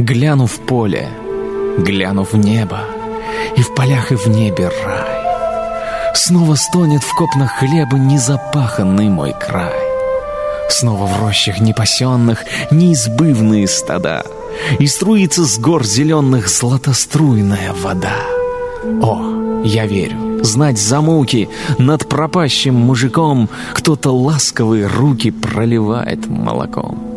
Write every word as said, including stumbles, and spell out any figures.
Гляну в поле, гляну в небо, и в полях, и в небе рай. Снова стонет в копнах хлеба незапаханный мой край. Снова в рощах непасенных неизбывные стада, и струится с гор зеленых златоструйная вода. О, я верю, знать за муки над пропащим мужиком кто-то ласковые руки проливает молоком.